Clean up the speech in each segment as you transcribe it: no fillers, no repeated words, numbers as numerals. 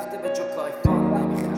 وقت به جوکای فان نمیخوام.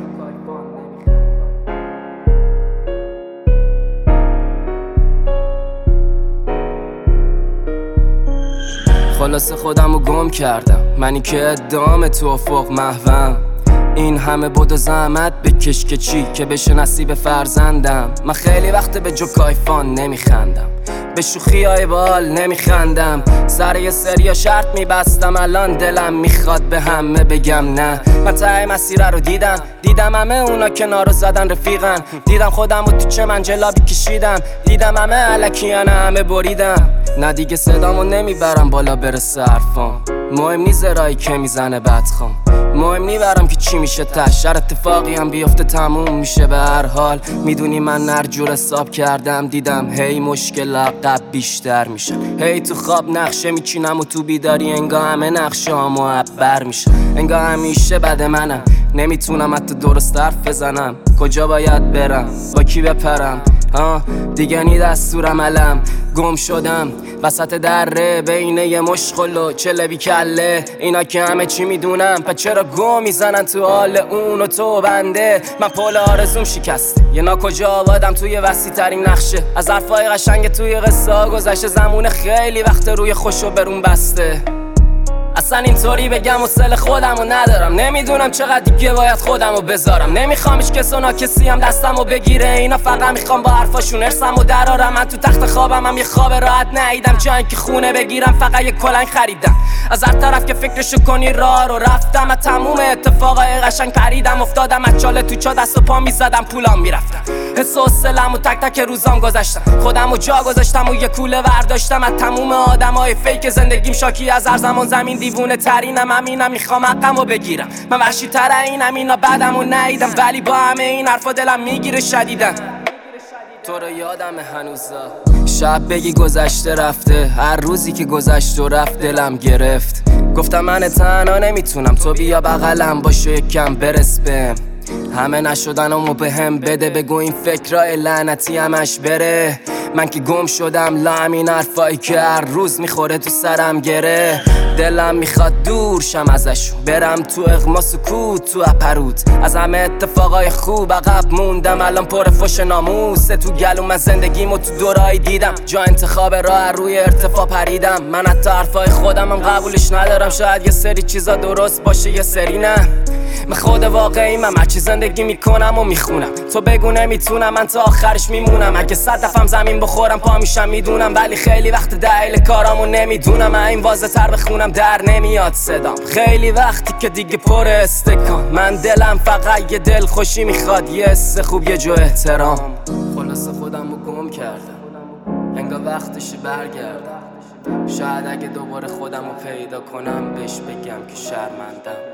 خلاصه خودمو گم کردم، منی که ادام تو افق محوم. این همه بود و زحمت بکش که چی که بشه نصیب فرزندم. من خیلی وقت به جوکای فان نمیخندم، به شوخی های بال نمیخندم. سر یه سریا شرط میبستم، الان دلم میخواد به همه بگم نه. من ته مسیره رو دیدم همه اونا کنارو زدن رفیقن. دیدم خودمو تو چه منجلابی کشیدم، دیدم همه علکیانه همه بریدم. نه دیگه صدامو نمیبرم بالا برسه حرفام، مهم نیست رایی که میزنه بدخوام. مهم نیبرم که چی میشه تش، هر اتفاقی هم بیفته تموم میشه به هر حال. میدونی من هر جور حساب کردم، دیدم هی مشکل عقب بیشتر میشه. هی تو خواب نقشه میچینم و تو بیداری انگاه همه نقشه ها معبر میشه. انگاه همیشه بد منم، نمیتونم حتی درست حرف بزنم. کجا باید برم، با کی بپرم، دیگه نی دستورم علم. گم شدم وسط دره بین یه مشغل و چله کله. اینا که همه چی میدونم، پس چرا گم میزنن تو حال اون و تو بنده. من پول آرزوم شکسته، یه ناکجا آبادم توی وسیع ترین نقشه. از حرفای قشنگ توی قصه ها گذشته زمونه، خیلی وقت روی خوشو برون بسته. اصلا اینطوری بگم حوصله خودمو ندارم، نمیدونم چقدر دیگه باید خودمو بذارم. نمیخوام هیچ کس و ناکسی هم دستمو بگیره، اینا فقط میخوام با حرفاشون ارسمو درارم. من تو تخت خوابم هم یه خواب راحت ندیدم، جایی که خونه بگیرم فقط یه کلنگ خریدم. از هر طرف که فکرشو کنی راه رو رفتم، از تموم اتفاقای قشنگ پریدم افتادم. از چاله تو چا دست و پا میزدم پولام میرفتم، حس و حوصله‌مو تک تک روزام گذاشتم. خودمو جا گذاشتم و یه کوله ورداشتم. از تموم آدمای فیک زندگیم شاکی از هر زمان زمین دیوونه ترینم. همینم میخوام حقمو بگیرم، من وحشی تر اینم، اینا بعدمو ندیدم. ولی با همه این حرفا دلم میگیره شدیدن. تو رو یادم هنوزا، شب بگی گذشته رفته، هر روزی که گذشت و رفت دلم گرفت. گفتم من تنها نمیتونم، تو بیا بغلم باش و یکم برس بهم. همه نشدنمو به هم بده، بگو این فکرای لعنتی همش بره. من که گم شدم لا همین حرفایی که هر روز میخوره تو سرم گره. دلم میخواد دور شم ازشون، برم تو اغما سکوت تو اپروت. از همه اتفاقای خوب عقب موندم، الان پر فش ناموسه تو گلوم. از زندگیمو تو دورایی دیدم، جا انتخاب راه روی ارتفاع پریدم. من حتی حرفای خودم هم قبولش ندارم، شاید یه سری چیزا درست باشه یه سری نه. من خود واقعی من هرچی زندگی میکنم و میخونم. تو بگو نمیتونم، من تا آخرش میمونم. اگه 100 دفعه زمین بخورم پا میشم میدونم، ولی خیلی وقت دلیل کارامو نمیدونم. من این واضح تر بخونم در نمیاد صدام، خیلی وقتی که دیگه پر استکان. من دلم فقط یه دل خوشی میخواد، یه حس خوب یه جو احترام. خلاصه خودمو گم کردم، انگار وقتش برگردم. شاید اگه دوباره خودمو پیدا کنم بهش بگم که شرمندم.